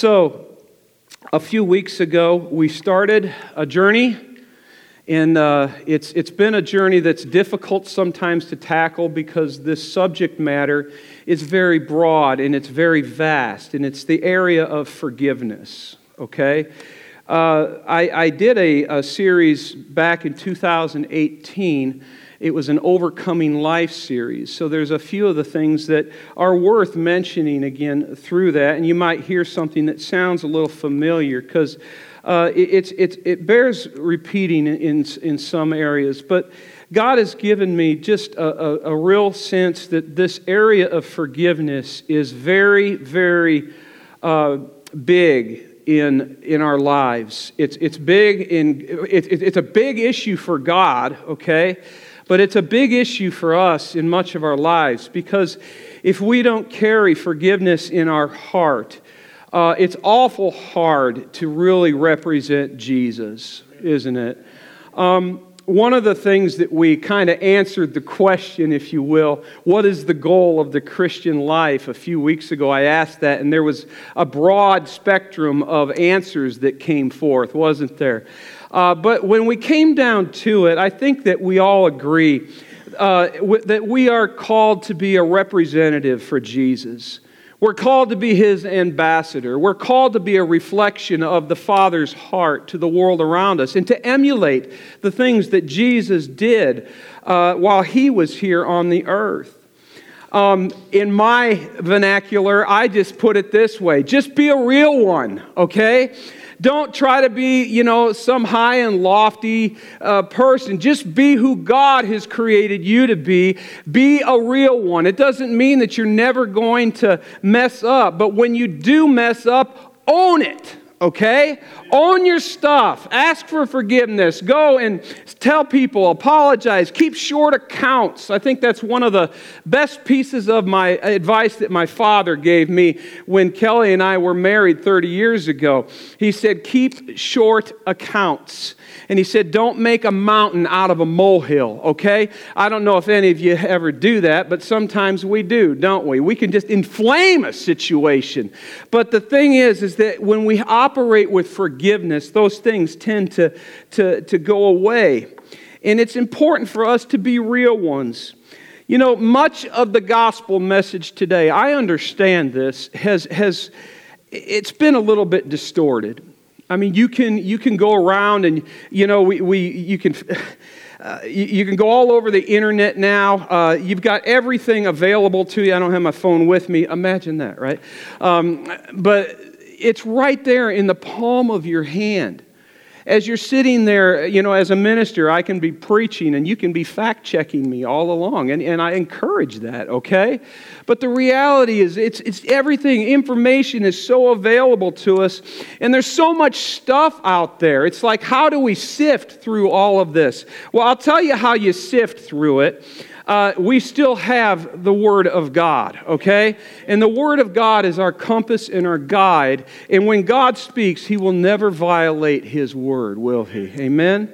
So, a few weeks ago, we started a journey, and it's been a journey that's difficult sometimes to tackle because this subject matter is very broad and it's very vast, and it's the area of forgiveness, okay? I did a series back in 2018. It was an Overcoming Life series. So there's a few of the things that are worth mentioning again through that. And you might hear something that sounds a little familiar because it bears repeating in some areas. But God has given me just a real sense that this area of forgiveness is very, very big in our lives. It's big it's a big issue for God, okay? But it's a big issue for us in much of our lives because if we don't carry forgiveness in our heart, it's awful hard to really represent Jesus, isn't it? One of the things that we kind of answered the question, if you will, what is the goal of the Christian life? A few weeks ago I asked that, and there was a broad spectrum of answers that came forth, wasn't there? But when we came down to it, I think that we all agree that we are called to be a representative for Jesus. We're called to be His ambassador. We're called to be a reflection of the Father's heart to the world around us and to emulate the things that Jesus did while He was here on the earth. In my vernacular, I just put it this way: just be a real one, okay? Don't try to be, some high and lofty person. Just be who God has created you to be. Be a real one. It doesn't mean that you're never going to mess up, but when you do mess up, own it. Okay? Own your stuff. Ask for forgiveness. Go and tell people, apologize. Keep short accounts. I think that's one of the best pieces of my advice that my father gave me when Kelly and I were married 30 years ago. He said, keep short accounts. And he said, don't make a mountain out of a molehill, okay? I don't know if any of you ever do that, but sometimes we do, don't we? We can just inflame a situation. But the thing is that when we operate with forgiveness, those things tend to go away. And it's important for us to be real ones. Much of the gospel message today, I understand this, it's been a little bit distorted. I mean, you can go around and you can go all over the internet now. You've got everything available to you. I don't have my phone with me. Imagine that, right? But it's right there in the palm of your hand. As you're sitting there, as a minister, I can be preaching and you can be fact-checking me all along. And I encourage that, okay? But the reality is it's everything. Information is so available to us. And there's so much stuff out there. It's like, how do we sift through all of this? Well, I'll tell you how you sift through it. We still have the Word of God, okay? And the Word of God is our compass and our guide. And when God speaks, He will never violate His Word, will He? Amen?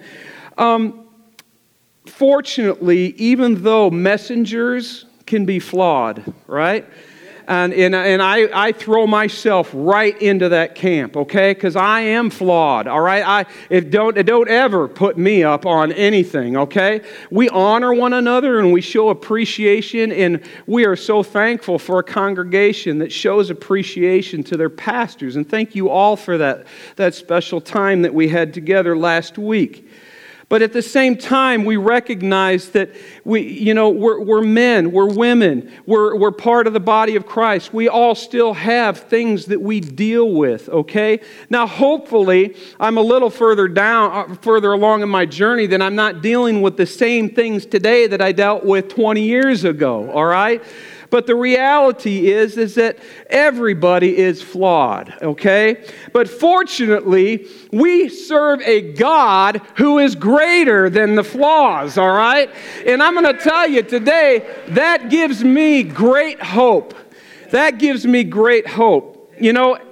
Fortunately, even though messengers can be flawed, right? And I throw myself right into that camp, okay? Because I am flawed, all right? Don't ever put me up on anything, okay? We honor one another and we show appreciation, and we are so thankful for a congregation that shows appreciation to their pastors. And thank you all for that special time that we had together last week. But at the same time, we recognize that we're men, we're women, we're part of the body of Christ. We all still have things that we deal with, okay? Now, hopefully, I'm a little further along in my journey that I'm not dealing with the same things today that I dealt with 20 years ago, all right? But the reality is that everybody is flawed, okay? But fortunately, we serve a God who is greater than the flaws, all right? And I'm going to tell you today, that gives me great hope. That gives me great hope.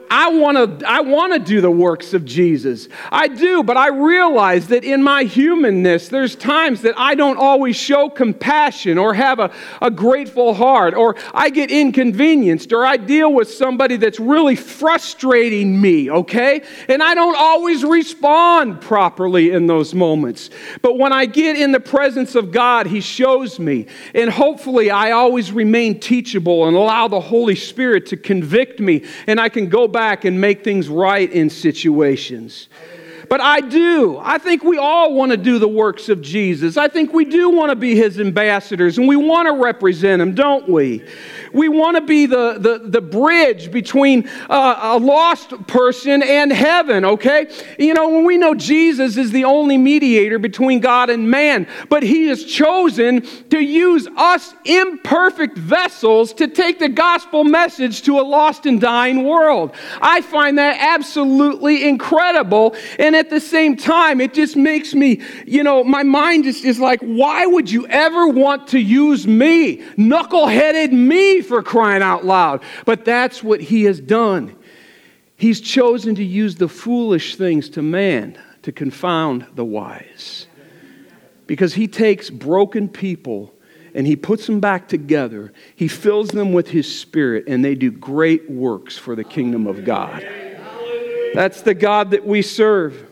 I want to do the works of Jesus. I do, but I realize that in my humanness, there's times that I don't always show compassion or have a grateful heart, or I get inconvenienced, or I deal with somebody that's really frustrating me, okay? And I don't always respond properly in those moments. But when I get in the presence of God, He shows me. And hopefully I always remain teachable and allow the Holy Spirit to convict me, and I can go back and make things right in situations. But I think we all want to do the works of Jesus. I think we do want to be His ambassadors, and we want to represent Him, don't we? We want to be the bridge between a lost person and heaven, okay? You know, when we know Jesus is the only mediator between God and man, but He has chosen to use us imperfect vessels to take the gospel message to a lost and dying world. I find that absolutely incredible, and at the same time, it just makes me, my mind is like, why would you ever want to use me? Knuckleheaded me, for crying out loud. But that's what He has done. He's chosen to use the foolish things to man to confound the wise. Because He takes broken people and He puts them back together. He fills them with His Spirit, and they do great works for the kingdom of God. That's the God that we serve.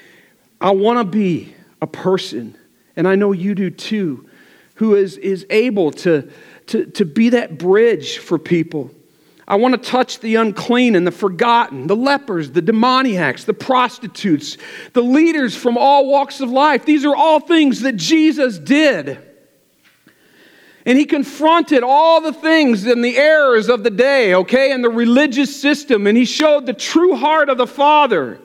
I want to be a person, and I know you do too, who is able to be that bridge for people. I want to touch the unclean and the forgotten, the lepers, the demoniacs, the prostitutes, the leaders from all walks of life. These are all things that Jesus did. And He confronted all the things and the errors of the day, okay, and the religious system, and He showed the true heart of the Father.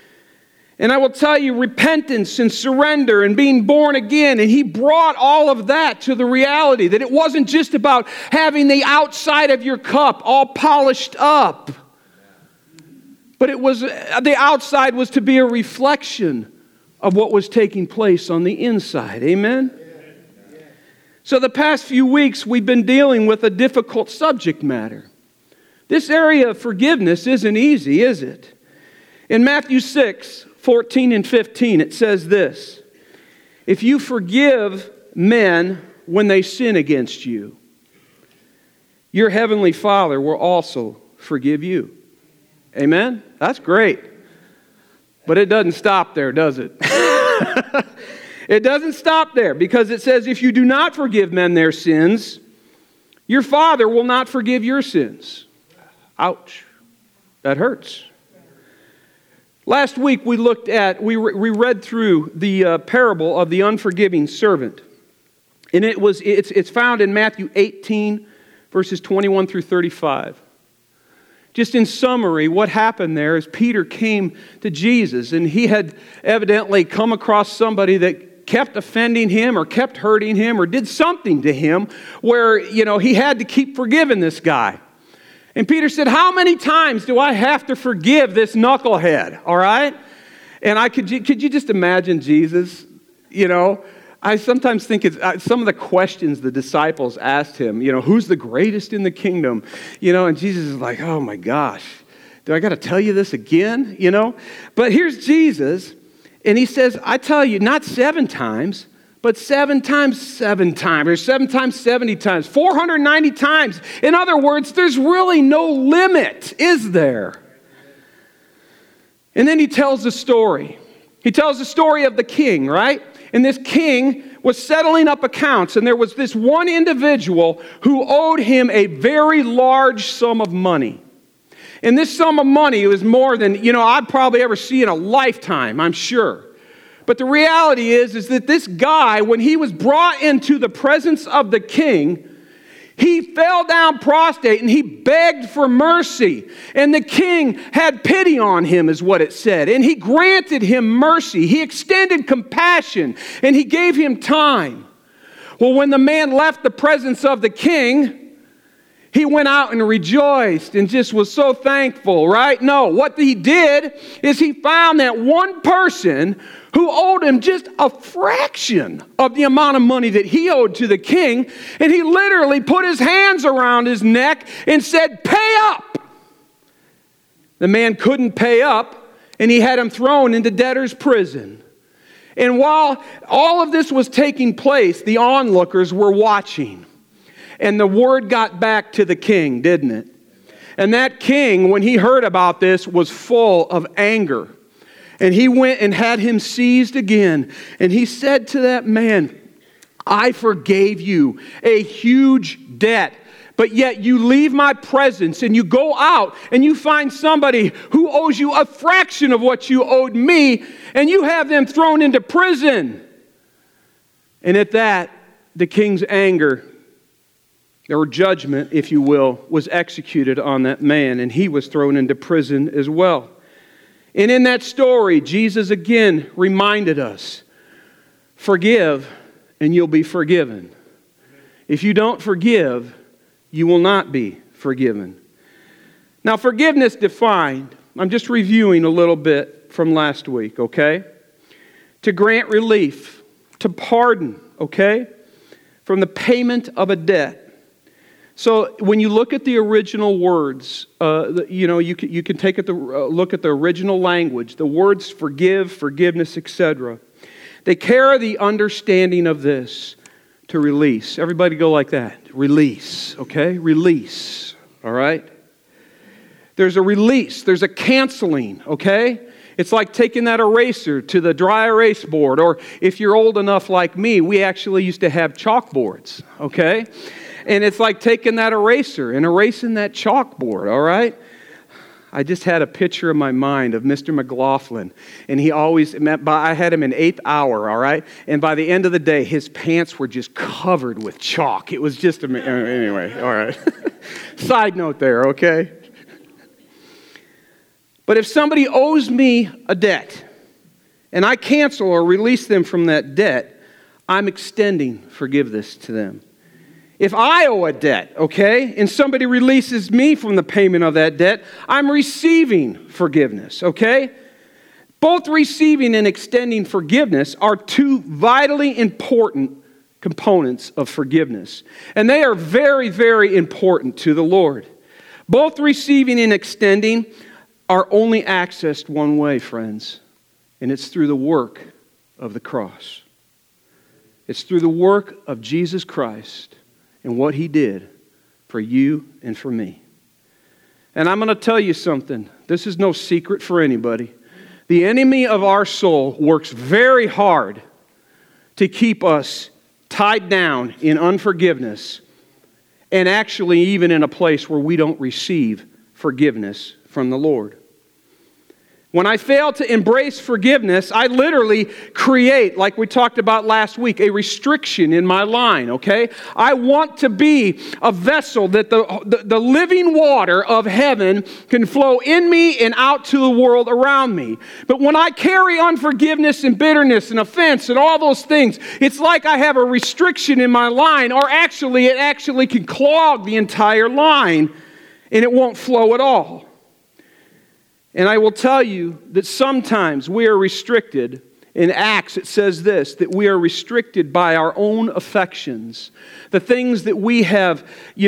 And I will tell you, repentance and surrender and being born again. And He brought all of that to the reality that it wasn't just about having the outside of your cup all polished up. But it was the outside was to be a reflection of what was taking place on the inside. Amen? So the past few weeks, we've been dealing with a difficult subject matter. This area of forgiveness isn't easy, is it? In Matthew 6:14 and 15, it says this: if you forgive men when they sin against you, your heavenly Father will also forgive you. Amen? That's great. But it doesn't stop there, does it? It doesn't stop there, because it says if you do not forgive men their sins, your Father will not forgive your sins. Ouch. That hurts. Last week we read through the parable of the unforgiving servant. And it's found in Matthew 18, verses 21 through 35. Just in summary, what happened there is Peter came to Jesus, and he had evidently come across somebody that kept offending him or kept hurting him or did something to him where, he had to keep forgiving this guy. And Peter said, how many times do I have to forgive this knucklehead? All right? And could you just imagine Jesus? I sometimes think it's some of the questions the disciples asked him, who's the greatest in the kingdom? And Jesus is like, oh my gosh, do I got to tell you this again? But here's Jesus, and He says, I tell you, not 7 times, but 7 times 7 times, or 7 times 70 times, 490 times. In other words, there's really no limit, is there? And then He tells the story. He tells the story of the king, right? And this king was settling up accounts, and there was this one individual who owed him a very large sum of money. And this sum of money was more than, I'd probably ever see in a lifetime, I'm sure. But the reality is that this guy, when he was brought into the presence of the king, he fell down prostrate and he begged for mercy. And the king had pity on him, is what it said. And he granted him mercy. He extended compassion and he gave him time. Well, when the man left the presence of the king, he went out and rejoiced and just was so thankful, right? No, what he did is he found that one person who owed him just a fraction of the amount of money that he owed to the king, and he literally put his hands around his neck and said, pay up. The man couldn't pay up, and he had him thrown into debtor's prison. And while all of this was taking place, the onlookers were watching. And the word got back to the king, didn't it? And that king, when he heard about this, was full of anger. And he went and had him seized again. And he said to that man, I forgave you a huge debt, but yet you leave my presence and you go out and you find somebody who owes you a fraction of what you owed me, and you have them thrown into prison. And at that, the king's anger, or judgment, if you will, was executed on that man, and he was thrown into prison as well. And in that story, Jesus again reminded us, forgive and you'll be forgiven. If you don't forgive, you will not be forgiven. Now, forgiveness defined, I'm just reviewing a little bit from last week, okay? To grant relief, to pardon, okay? From the payment of a debt. So when you look at the original words, you can take a look at the original language, the words forgive, forgiveness, etc. They carry the understanding of this, to release. Everybody go like that. Release, okay? Release, all right? There's a release. There's a canceling, okay? It's like taking that eraser to the dry erase board, or if you're old enough like me, we actually used to have chalkboards, okay? And it's like taking that eraser and erasing that chalkboard, all right? I just had a picture in my mind of Mr. McLaughlin, and I had him in 8th hour, all right? And by the end of the day, his pants were just covered with chalk. It was just, anyway, all right. Side note there, okay? But if somebody owes me a debt, and I cancel or release them from that debt, I'm extending forgiveness to them. If I owe a debt, okay, and somebody releases me from the payment of that debt, I'm receiving forgiveness, okay? Both receiving and extending forgiveness are two vitally important components of forgiveness. And they are very, very important to the Lord. Both receiving and extending are only accessed one way, friends, and it's through the work of the cross. It's through the work of Jesus Christ and what He did for you and for me. And I'm going to tell you something. This is no secret for anybody. The enemy of our soul works very hard to keep us tied down in unforgiveness, and actually even in a place where we don't receive forgiveness from the Lord. When I fail to embrace forgiveness, I literally create, like we talked about last week, a restriction in my line, okay? I want to be a vessel that the living water of heaven can flow in me and out to the world around me. But when I carry unforgiveness and bitterness and offense and all those things, it's like I have a restriction in my line, or actually it actually can clog the entire line and it won't flow at all. And I will tell you that sometimes we are restricted. In Acts, it says this, that we are restricted by our own affections, the things that we have,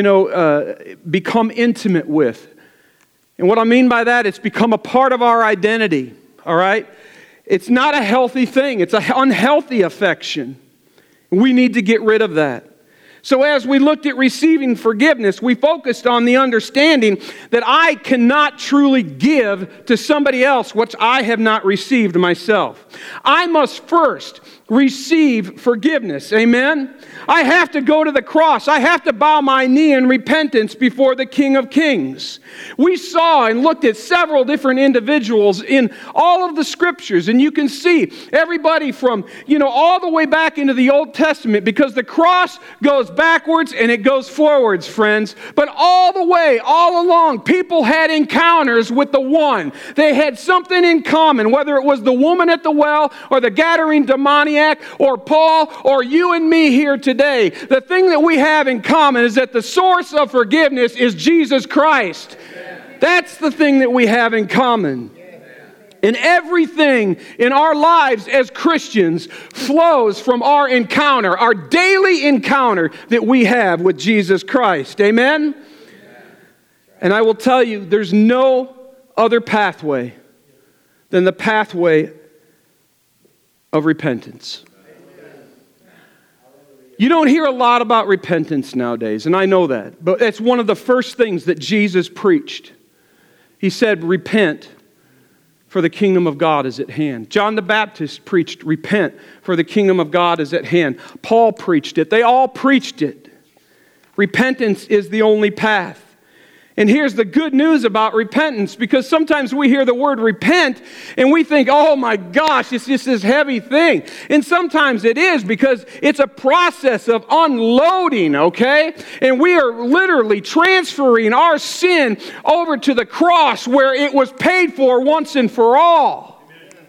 become intimate with. And what I mean by that, it's become a part of our identity, all right? It's not a healthy thing. It's an unhealthy affection. We need to get rid of that. So as we looked at receiving forgiveness, we focused on the understanding that I cannot truly give to somebody else what I have not received myself. I must first receive forgiveness. Amen? I have to go to the cross. I have to bow my knee in repentance before the King of Kings. We saw and looked at several different individuals in all of the scriptures, and you can see everybody from, all the way back into the Old Testament, because the cross goes backwards and it goes forwards, friends. But all the way, all along, people had encounters with the one. They had something in common, whether it was the woman at the well or the Gadarene demoniac or Paul or you and me here today. The thing that we have in common is that the source of forgiveness is Jesus Christ. That's the thing that we have in common. And everything in our lives as Christians flows from our encounter, our daily encounter that we have with Jesus Christ. Amen? And I will tell you, there's no other pathway than the pathway of repentance. You don't hear a lot about repentance nowadays, and I know that. But it's one of the first things that Jesus preached. He said, repent, for the kingdom of God is at hand. John the Baptist preached, repent, for the kingdom of God is at hand. Paul preached it. They all preached it. Repentance is the only path. And here's the good news about repentance, because sometimes we hear the word repent and we think, oh my gosh, it's just this heavy thing. And sometimes it is, because it's a process of unloading, okay? And we are literally transferring our sin over to the cross where it was paid for once and for all. Amen.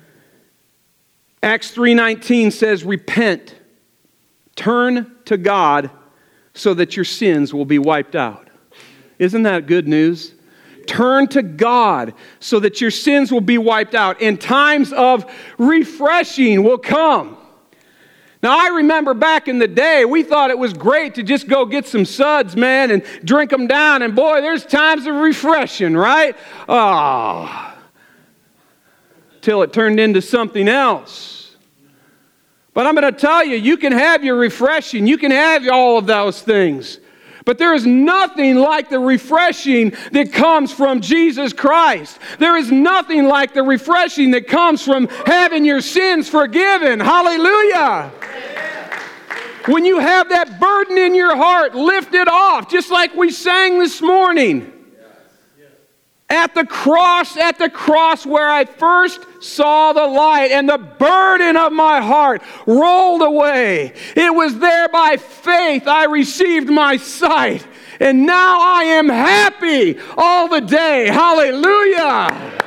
Acts 3:19 says, repent, turn to God so that your sins will be wiped out. Isn't that good news? Turn to God so that your sins will be wiped out, and times of refreshing will come. Now, I remember back in the day, we thought it was great to just go get some suds, man, and drink them down. And boy, there's times of refreshing, right? Oh, till it turned into something else. But I'm going to tell you, you can have your refreshing. You can have all of those things. But there is nothing like the refreshing that comes from Jesus Christ. There is nothing like the refreshing that comes from having your sins forgiven. Hallelujah. When you have that burden in your heart, lift it off, just like we sang this morning. At the cross where I first saw the light, and the burden of my heart rolled away. It was there by faith I received my sight, and now I am happy all the day. Hallelujah!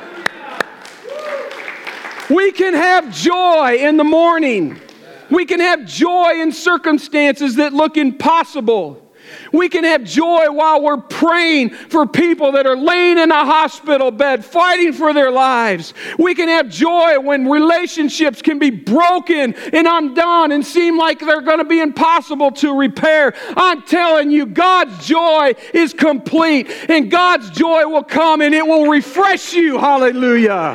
We can have joy in the morning. We can have joy in circumstances that look impossible. We can have joy while we're praying for people that are laying in a hospital bed, fighting for their lives. We can have joy when relationships can be broken and undone and seem like they're going to be impossible to repair. I'm telling you, God's joy is complete, and God's joy will come and it will refresh you. Hallelujah.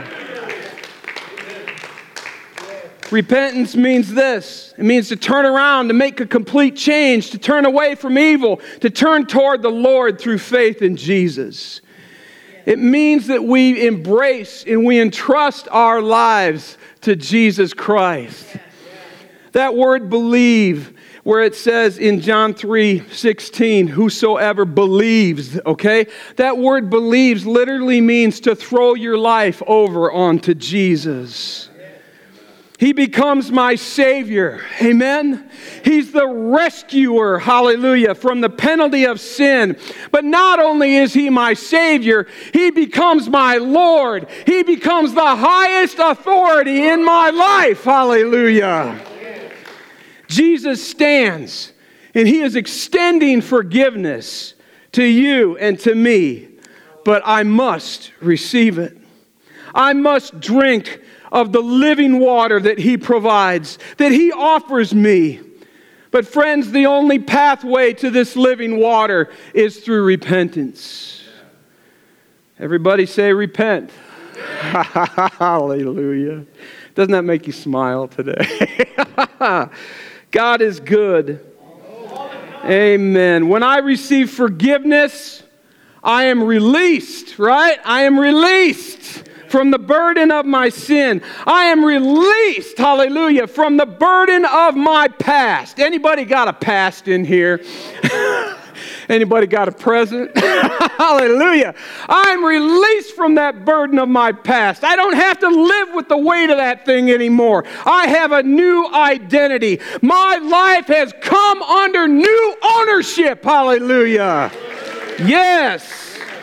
Repentance means this. It means to turn around, to make a complete change, to turn away from evil, to turn toward the Lord through faith in Jesus. It means that we embrace and we entrust our lives to Jesus Christ. That word believe, where it says in John 3:16, whosoever believes, okay? That word believes literally means to throw your life over onto Jesus. He becomes my Savior. Amen? He's the rescuer, hallelujah, from the penalty of sin. But not only is He my Savior, He becomes my Lord. He becomes the highest authority in my life. Hallelujah. Jesus stands, and He is extending forgiveness to you and to me. But I must receive it. I must drink of the living water that He provides, that He offers me. But friends, the only pathway to this living water is through repentance. Everybody say repent. Hallelujah. Doesn't that make you smile today? God is good. Amen. When I receive forgiveness, I am released, right? I am released from the burden of my sin. I am released, hallelujah, from the burden of my past. Anybody got a past in here? Anybody got a present? Hallelujah. I'm released from that burden of my past. I don't have to live with the weight of that thing anymore. I have a new identity. My life has come under new ownership. Hallelujah. Yes.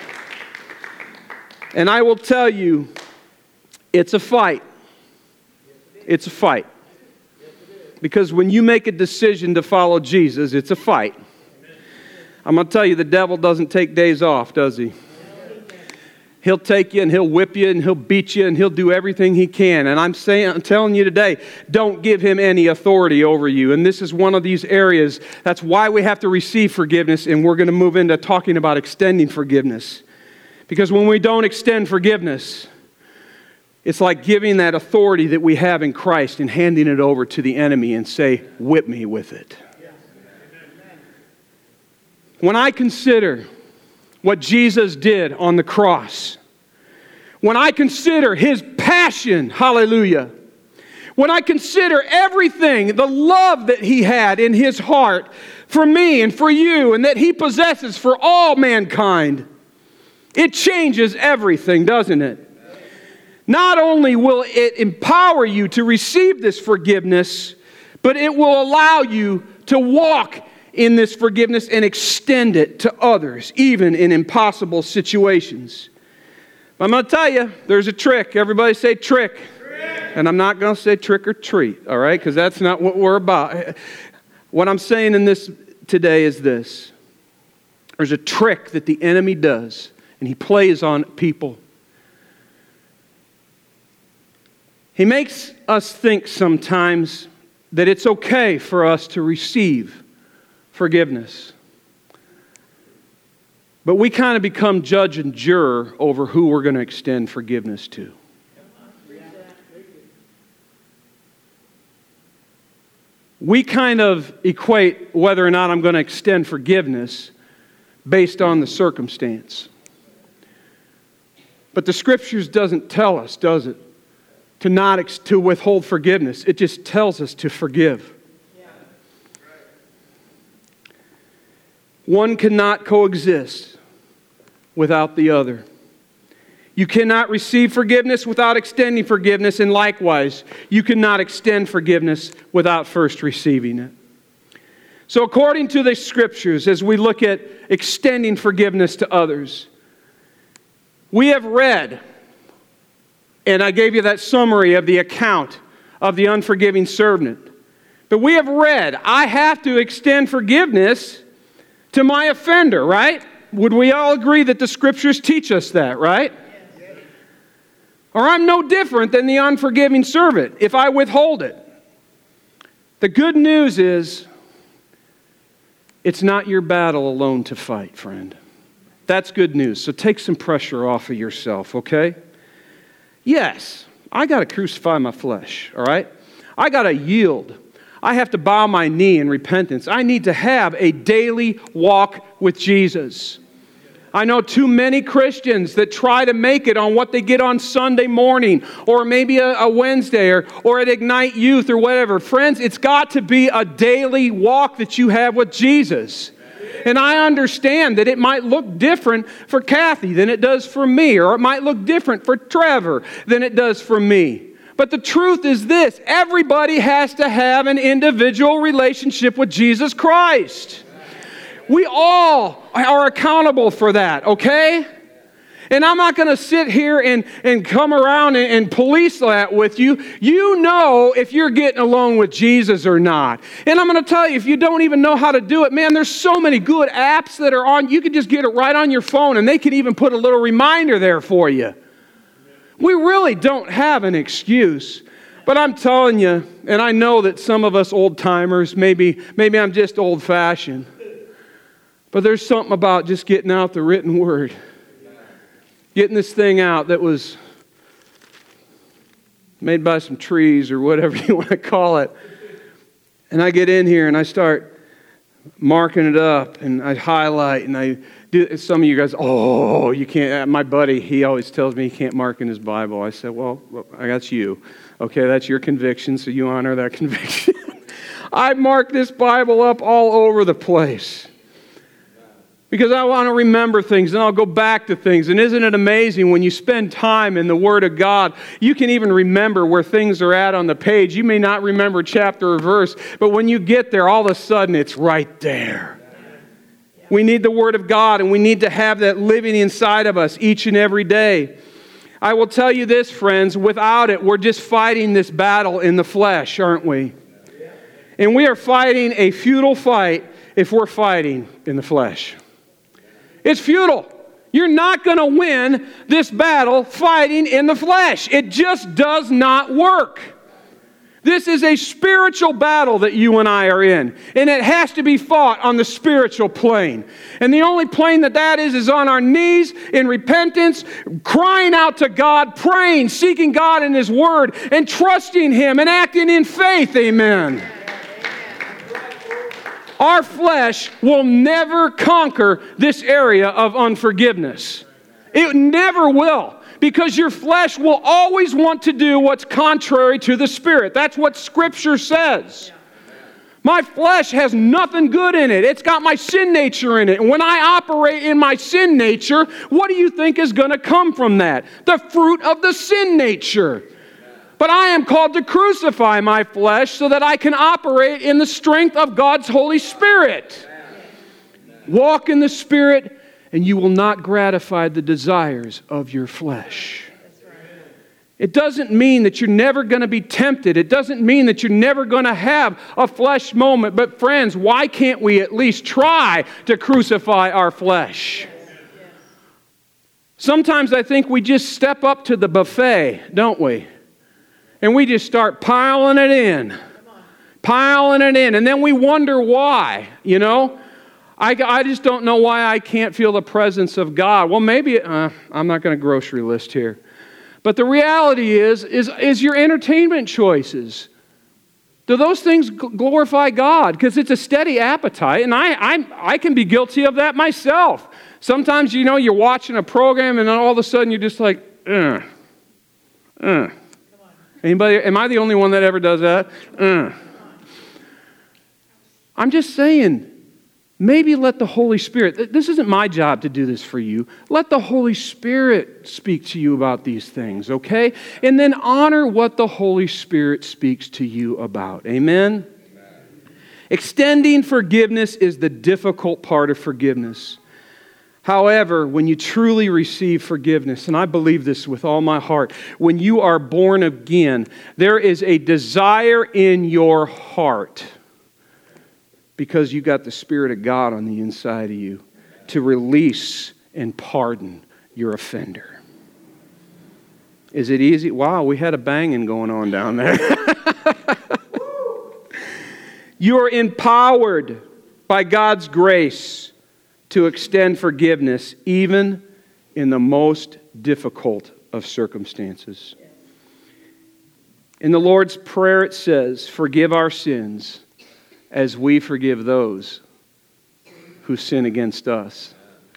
And I will tell you, it's a fight. It's a fight. Because when you make a decision to follow Jesus, it's a fight. I'm going to tell you, the devil doesn't take days off, does he? He'll take you and he'll whip you and he'll beat you and he'll do everything he can. And I'm telling you today, don't give him any authority over you. And this is one of these areas. That's why we have to receive forgiveness, and we're going to move into talking about extending forgiveness. Because when we don't extend forgiveness, it's like giving that authority that we have in Christ and handing it over to the enemy and say, whip me with it. When I consider what Jesus did on the cross, when I consider His passion, hallelujah, when I consider everything, the love that He had in His heart for me and for you, and that He possesses for all mankind, it changes everything, doesn't it? Not only will it empower you to receive this forgiveness, but it will allow you to walk in this forgiveness and extend it to others, even in impossible situations. I'm going to tell you, there's a trick. Everybody say trick. And I'm not going to say trick or treat, all right? Because that's not what we're about. What I'm saying in this today is this. There's a trick that the enemy does, and he plays on people. He makes us think sometimes that it's okay for us to receive forgiveness. But we kind of become judge and juror over who we're going to extend forgiveness to. We kind of equate whether or not I'm going to extend forgiveness based on the circumstance. But the Scriptures doesn't tell us, does it, to withhold forgiveness. It just tells us to forgive. One cannot coexist without the other. You cannot receive forgiveness without extending forgiveness, and likewise, you cannot extend forgiveness without first receiving it. So according to the Scriptures, as we look at extending forgiveness to others, we have read, and I gave you that summary of the account of the unforgiving servant. But we have read, I have to extend forgiveness to my offender, right? Would we all agree that the Scriptures teach us that, right? Yes. Or I'm no different than the unforgiving servant if I withhold it. The good news is, it's not your battle alone to fight, friend. That's good news. So take some pressure off of yourself, okay? Yes, I got to crucify my flesh, all right? I got to yield. I have to bow my knee in repentance. I need to have a daily walk with Jesus. I know too many Christians that try to make it on what they get on Sunday morning or maybe a Wednesday or at Ignite Youth or whatever. Friends, it's got to be a daily walk that you have with Jesus. And I understand that it might look different for Kathy than it does for me, or it might look different for Trevor than it does for me. But the truth is this, everybody has to have an individual relationship with Jesus Christ. We all are accountable for that, okay? And I'm not going to sit here and come around and police that with you. You know if you're getting along with Jesus or not. And I'm going to tell you, if you don't even know how to do it, man, there's so many good apps that are on. You can just get it right on your phone, and they can even put a little reminder there for you. We really don't have an excuse. But I'm telling you, and I know that some of us old-timers, maybe I'm just old-fashioned, but there's something about just getting out the written word. Getting this thing out that was made by some trees or whatever you want to call it. And I get in here and I start marking it up and I highlight and I do. Some of you guys, oh, you can't. My buddy, he always tells me he can't mark in his Bible. I said, well, that's you. Okay, that's your conviction, so you honor that conviction. I mark this Bible up all over the place. Because I want to remember things and I'll go back to things. And isn't it amazing when you spend time in the Word of God, you can even remember where things are at on the page. You may not remember chapter or verse, but when you get there, all of a sudden it's right there. We need the Word of God and we need to have that living inside of us each and every day. I will tell you this, friends, without it, we're just fighting this battle in the flesh, aren't we? And we are fighting a futile fight if we're fighting in the flesh. It's futile. You're not going to win this battle fighting in the flesh. It just does not work. This is a spiritual battle that you and I are in, and it has to be fought on the spiritual plane. And the only plane that is on our knees in repentance, crying out to God, praying, seeking God in His Word, and trusting Him and acting in faith. Amen. Our flesh will never conquer this area of unforgiveness. It never will. Because your flesh will always want to do what's contrary to the Spirit. That's what Scripture says. My flesh has nothing good in it. It's got my sin nature in it. And when I operate in my sin nature, what do you think is going to come from that? The fruit of the sin nature. But I am called to crucify my flesh so that I can operate in the strength of God's Holy Spirit. Walk in the Spirit, and you will not gratify the desires of your flesh. It doesn't mean that you're never going to be tempted. It doesn't mean that you're never going to have a flesh moment. But friends, why can't we at least try to crucify our flesh? Sometimes I think we just step up to the buffet, don't we? And we just start piling it in. And then we wonder why, you know? I just don't know why I can't feel the presence of God. Well, maybe, I'm not going to grocery list here. But the reality is your entertainment choices. Do those things glorify God? Because it's a steady appetite, and I can be guilty of that myself. Sometimes, you know, you're watching a program, and then all of a sudden you're just like, Anybody? Am I the only one that ever does that? I'm just saying, maybe let the Holy Spirit, this isn't my job to do this for you. Let the Holy Spirit speak to you about these things, okay? And then honor what the Holy Spirit speaks to you about. Amen? Extending forgiveness is the difficult part of forgiveness. However, when you truly receive forgiveness, and I believe this with all my heart, when you are born again, there is a desire in your heart, because you got the Spirit of God on the inside of you, to release and pardon your offender. Is it easy? Wow, we had a banging going on down there. You are empowered by God's grace to extend forgiveness even in the most difficult of circumstances. In the Lord's Prayer it says, "Forgive our sins as we forgive those who sin against us."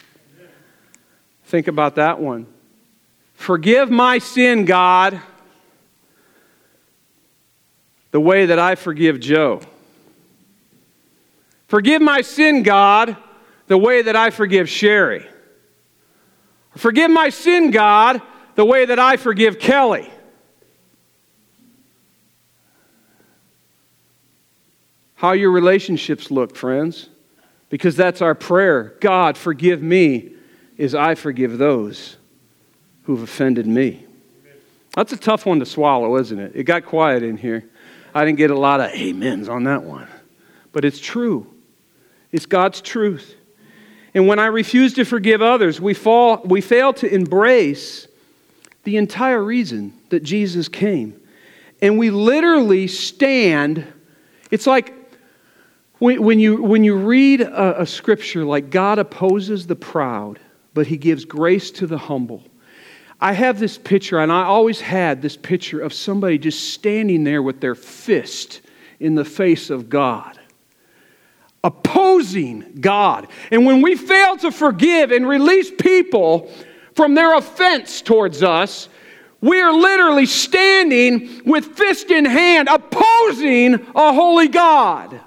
Think about that one. Forgive my sin, God, the way that I forgive Joe. Forgive my sin, God, the way that I forgive Sherry. Forgive my sin, God, the way that I forgive Kelly. How your relationships look, friends, because that's our prayer. God, forgive me as I forgive those who've offended me. That's a tough one to swallow, isn't it? It got quiet in here. I didn't get a lot of amens on that one. But it's true. It's God's truth. And when I refuse to forgive others, we fail to embrace the entire reason that Jesus came. And we literally stand. It's like when you read a scripture like God opposes the proud, but He gives grace to the humble. I have this picture, and I always had this picture of somebody just standing there with their fist in the face of God, opposing God. And when we fail to forgive and release people from their offense towards us, we are literally standing with fist in hand, opposing a holy God.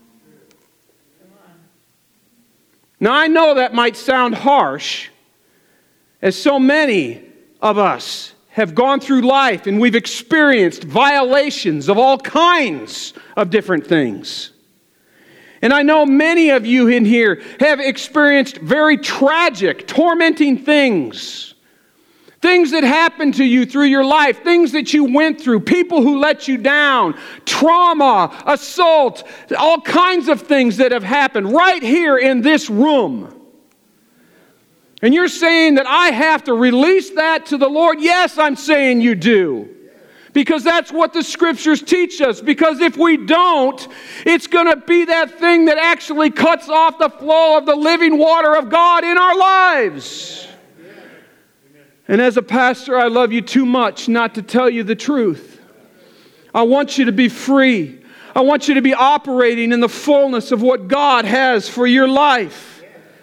Now, I know that might sound harsh, as so many of us have gone through life and we've experienced violations of all kinds of different things. And I know many of you in here have experienced very tragic, tormenting things. Things that happened to you through your life, things that you went through, people who let you down, trauma, assault, all kinds of things that have happened right here in this room. And you're saying that I have to release that to the Lord? Yes, I'm saying you do. Because that's what the Scriptures teach us. Because if we don't, it's going to be that thing that actually cuts off the flow of the living water of God in our lives. And as a pastor, I love you too much not to tell you the truth. I want you to be free. I want you to be operating in the fullness of what God has for your life.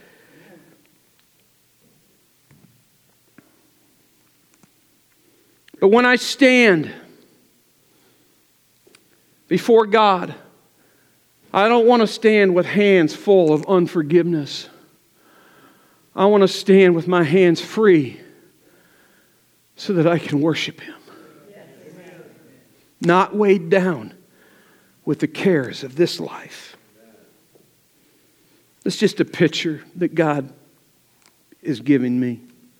But when I stand before God, I don't want to stand with hands full of unforgiveness. I want to stand with my hands free so that I can worship Him. Not weighed down with the cares of this life. It's just a picture that God is giving me.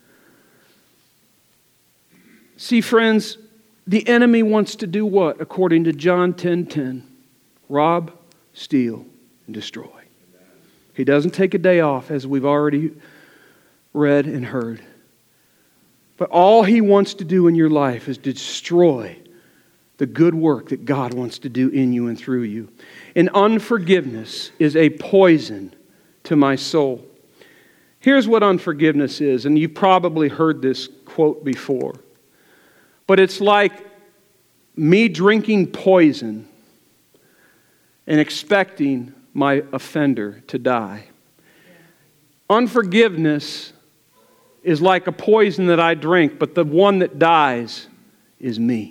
See, friends, the enemy wants to do what? According to John 10:10, rob, steal, and destroy. He doesn't take a day off, as we've already read and heard. But all he wants to do in your life is destroy the good work that God wants to do in you and through you. And unforgiveness is a poison to my soul. Here's what unforgiveness is, and you've probably heard this quote before. But it's like me drinking poison and expecting my offender to die. Unforgiveness is like a poison that I drink, but the one that dies is me.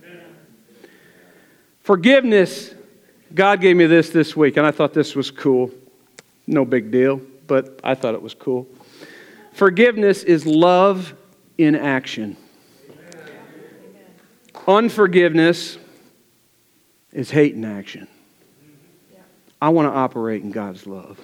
Forgiveness, God gave me this week, and I thought this was cool. No big deal, but I thought it was cool. Forgiveness is love in action. Unforgiveness is hate in action. I want to operate in God's love.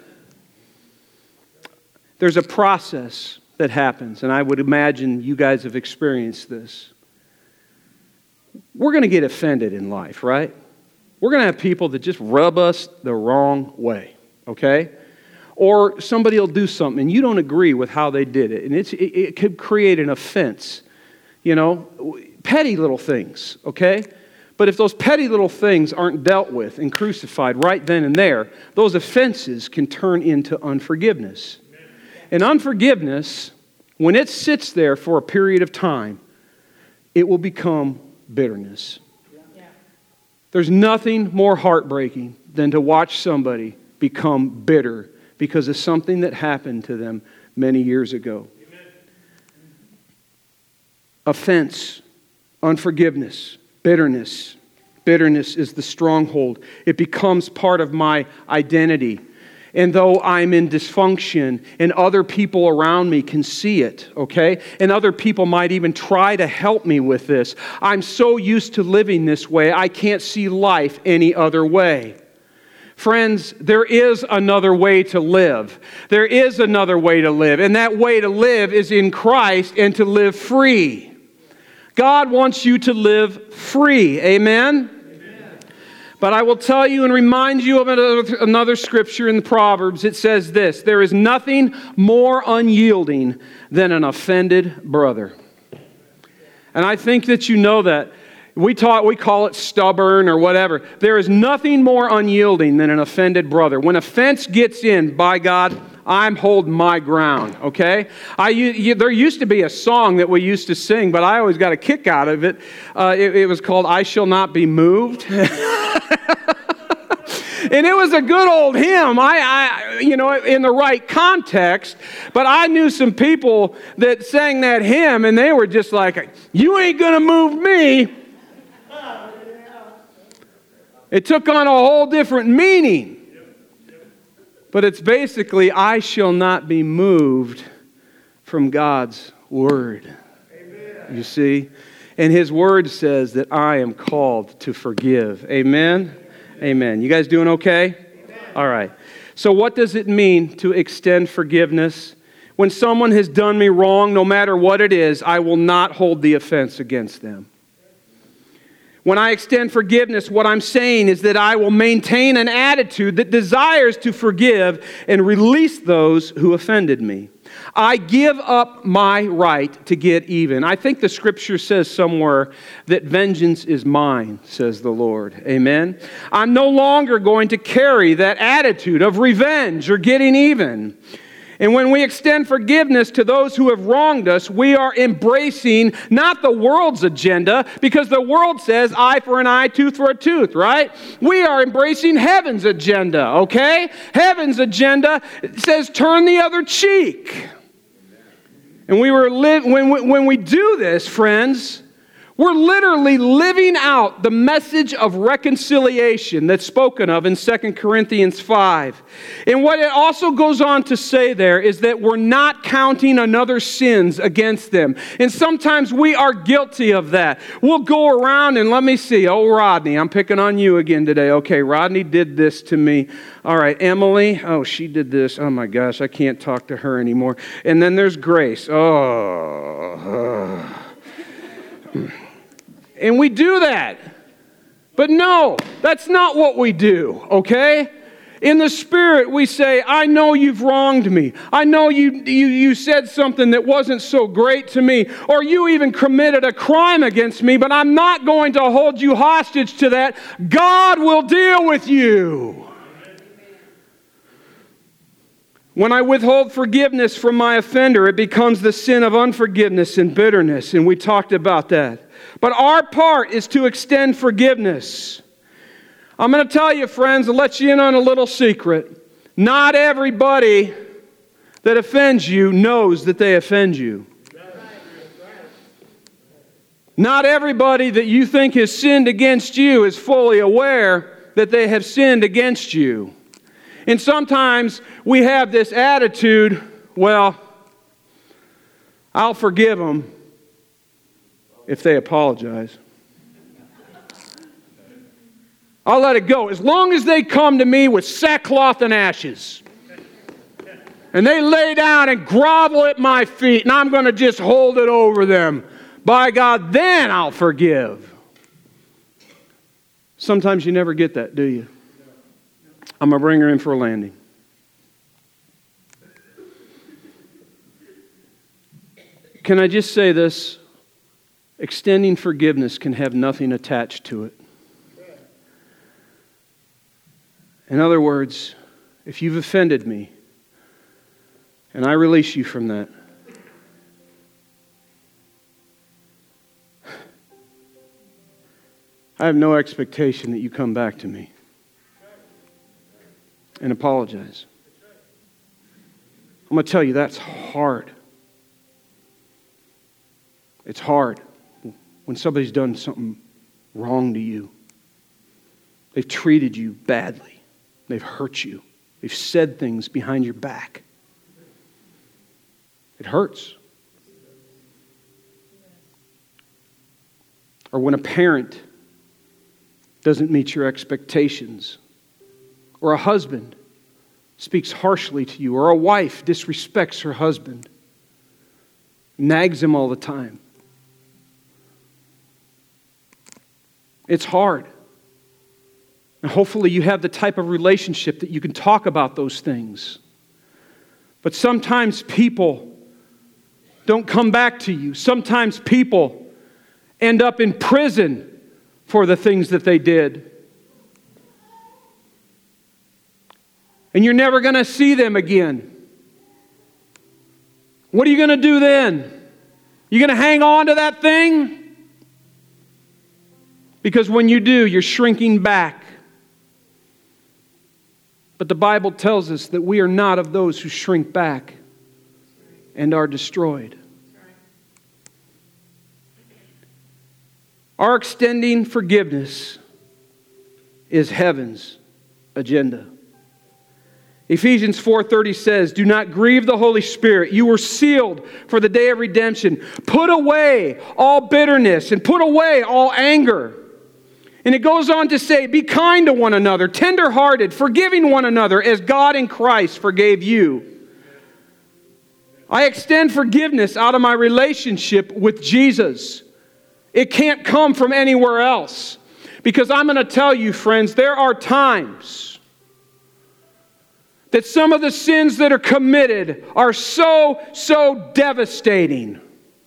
There's a process that happens, and I would imagine you guys have experienced this. We're going to get offended in life, right? We're going to have people that just rub us the wrong way, okay? Or somebody will do something and you don't agree with how they did it, and it could create an offense, you know, petty little things, okay? But if those petty little things aren't dealt with and crucified right then and there, those offenses can turn into unforgiveness. And unforgiveness, when it sits there for a period of time, it will become bitterness. There's nothing more heartbreaking than to watch somebody become bitter because of something that happened to them many years ago. Offense, unforgiveness, bitterness. Bitterness is the stronghold. It becomes part of my identity. And though I'm in dysfunction and other people around me can see it, okay? And other people might even try to help me with this. I'm so used to living this way, I can't see life any other way. Friends, there is another way to live. There is another way to live. And that way to live is in Christ and to live free. God wants you to live free. Amen? But I will tell you and remind you of another scripture in the Proverbs. It says this: there is nothing more unyielding than an offended brother. And I think that you know that. We call it stubborn or whatever. There is nothing more unyielding than an offended brother. When offense gets in, by God, I'm holding my ground, okay? There used to be a song that we used to sing, but I always got a kick out of it. It was called I Shall Not Be Moved. And it was a good old hymn, in the right context. But I knew some people that sang that hymn, and they were just like, you ain't going to move me. It took on a whole different meaning. But it's basically, I shall not be moved from God's word. Amen. You see? And His word says that I am called to forgive. Amen? Amen. You guys doing okay? Amen. All right. So what does it mean to extend forgiveness? When someone has done me wrong, no matter what it is, I will not hold the offense against them. When I extend forgiveness, what I'm saying is that I will maintain an attitude that desires to forgive and release those who offended me. I give up my right to get even. I think the scripture says somewhere that vengeance is mine, says the Lord. Amen? I'm no longer going to carry that attitude of revenge or getting even. And when we extend forgiveness to those who have wronged us, we are embracing not the world's agenda, because the world says eye for an eye, tooth for a tooth, right? We are embracing heaven's agenda, okay? Heaven's agenda says turn the other cheek. And when we do this, friends, we're literally living out the message of reconciliation that's spoken of in 2 Corinthians 5. And what it also goes on to say there is that we're not counting another's sins against them. And sometimes we are guilty of that. We'll go around and let me see. Oh, Rodney, I'm picking on you again today. Okay, Rodney did this to me. All right, Emily, oh, she did this. Oh my gosh, I can't talk to her anymore. And then there's Grace. And we do that. But no, that's not what we do, okay? In the Spirit, we say, I know you've wronged me. I know you said something that wasn't so great to me, or you even committed a crime against me, but I'm not going to hold you hostage to that. God will deal with you. When I withhold forgiveness from my offender, it becomes the sin of unforgiveness and bitterness, and we talked about that. But our part is to extend forgiveness. I'm going to tell you, friends, I'll let you in on a little secret. Not everybody that offends you knows that they offend you. Not everybody that you think has sinned against you is fully aware that they have sinned against you. And sometimes we have this attitude, well, I'll forgive them if they apologize. I'll let it go. As long as they come to me with sackcloth and ashes. And they lay down and grovel at my feet, and I'm going to just hold it over them. By God, then I'll forgive. Sometimes you never get that, do you? I'm going to bring her in for a landing. Can I just say this? Extending forgiveness can have nothing attached to it. In other words, if you've offended me, and I release you from that, I have no expectation that you come back to me and apologize. I'm going to tell you, that's hard. It's hard when somebody's done something wrong to you. They've treated you badly. They've hurt you. They've said things behind your back. It hurts. Or when a parent doesn't meet your expectations, or a husband speaks harshly to you, or a wife disrespects her husband, nags him all the time. It's hard. And hopefully you have the type of relationship that you can talk about those things. But sometimes people don't come back to you. Sometimes people end up in prison for the things that they did. And you're never going to see them again. What are you going to do then? You going to hang on to that thing? Because when you do, you're shrinking back. But the Bible tells us that we are not of those who shrink back and are destroyed. Our extending forgiveness is heaven's agenda. Ephesians 4:30 says, "Do not grieve the Holy Spirit. You were sealed for the day of redemption. Put away all bitterness and put away all anger." And it goes on to say, "Be kind to one another, tender-hearted, forgiving one another as God in Christ forgave you." I extend forgiveness out of my relationship with Jesus. It can't come from anywhere else. Because I'm going to tell you, friends, there are times that some of the sins that are committed are so devastating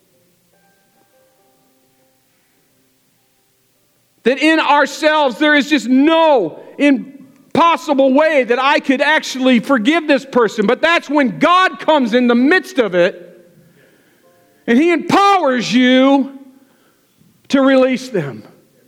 that in ourselves there is just no impossible way that I could actually forgive this person. But that's when God comes in the midst of it and He empowers you to release them.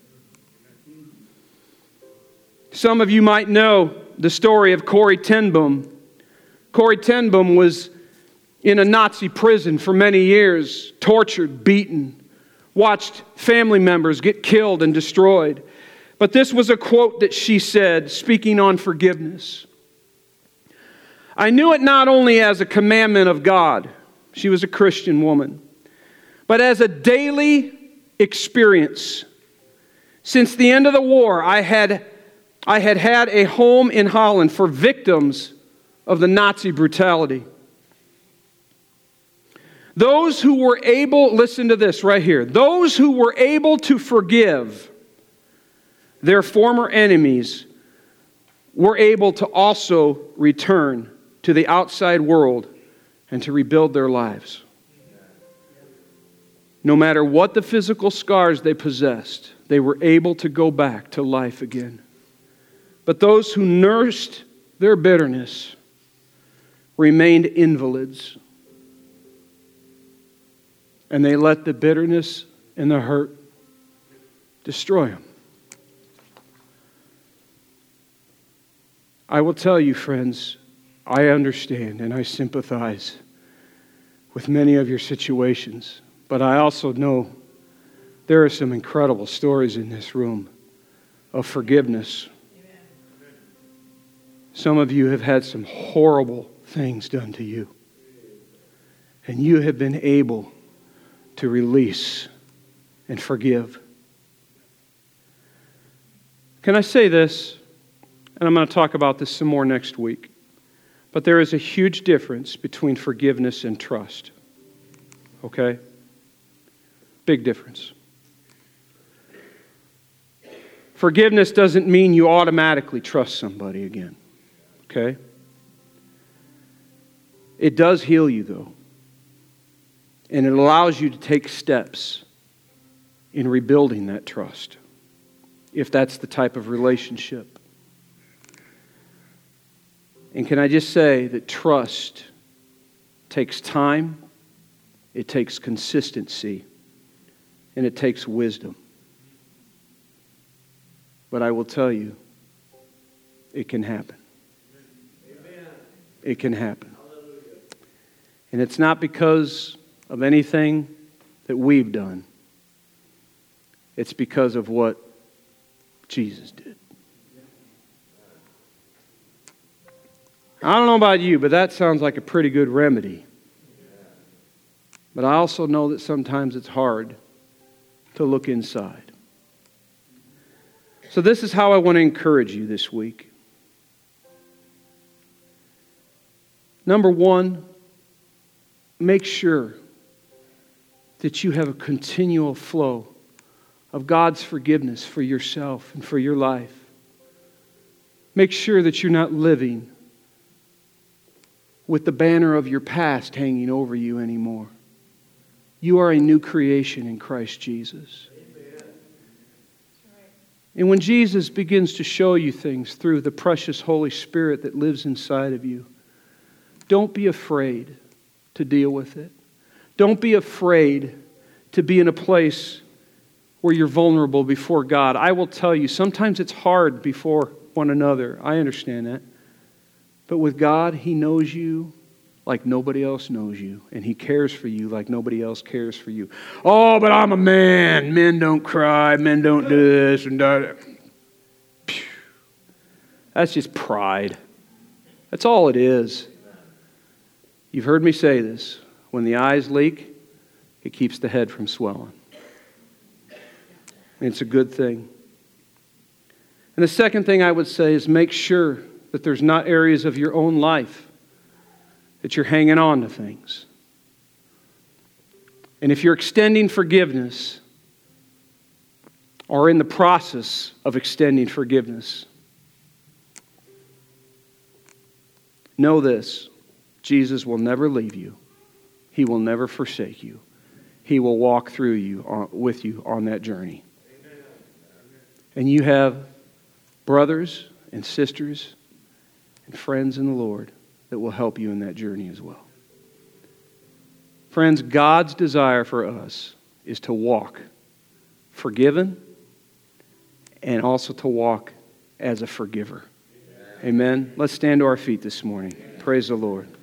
Some of you might know the story of Corrie ten Boom. Corrie ten Boom was in a Nazi prison for many years, tortured, beaten, watched family members get killed and destroyed. But this was a quote that she said, speaking on forgiveness. I knew it not only as a commandment of God, she was a Christian woman, but as a daily experience. Since the end of the war, I had a home in Holland for victims of the Nazi brutality. Those who were able, listen to this right here, those who were able to forgive their former enemies were able to also return to the outside world and to rebuild their lives. No matter what the physical scars they possessed, they were able to go back to life again. But those who nursed their bitterness remained invalids. And they let the bitterness and the hurt destroy them. I will tell you, friends, I understand and I sympathize with many of your situations. But I also know there are some incredible stories in this room of forgiveness. Some of you have had some horrible things done to you. And you have been able to release and forgive. Can I say this? And I'm going to talk about this some more next week. But there is a huge difference between forgiveness and trust. Okay? Big difference. Forgiveness doesn't mean you automatically trust somebody again. Okay? It does heal you, though. And it allows you to take steps in rebuilding that trust, if that's the type of relationship. And can I just say that trust takes time, it takes consistency, and it takes wisdom. But I will tell you, it can happen. Amen. It can happen. Hallelujah. And it's not because of anything that we've done. It's because of what Jesus did. I don't know about you, but that sounds like a pretty good remedy. But I also know that sometimes it's hard to look inside. So this is how I want to encourage you this week. Number one, make sure that you have a continual flow of God's forgiveness for yourself and for your life. Make sure that you're not living with the banner of your past hanging over you anymore. You are a new creation in Christ Jesus. Amen. And when Jesus begins to show you things through the precious Holy Spirit that lives inside of you, don't be afraid to deal with it. Don't be afraid to be in a place where you're vulnerable before God. I will tell you, sometimes it's hard before one another. I understand that. But with God, He knows you like nobody else knows you. And He cares for you like nobody else cares for you. Oh, but I'm a man. Men don't cry. Men don't do this and that. That's just pride. That's all it is. You've heard me say this. When the eyes leak, it keeps the head from swelling. And it's a good thing. And the second thing I would say is make sure that there's not areas of your own life that you're hanging on to things. And if you're extending forgiveness or in the process of extending forgiveness, know this: Jesus will never leave you. He will never forsake you. He will walk through you, with you on that journey. And you have brothers and sisters and friends in the Lord that will help you in that journey as well. Friends, God's desire for us is to walk forgiven and also to walk as a forgiver. Amen. Let's stand to our feet this morning. Praise the Lord.